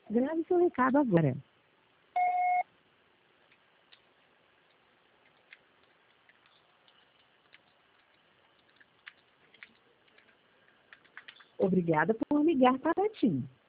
Grave seu recado agora. Obrigada por ligar para a TIM.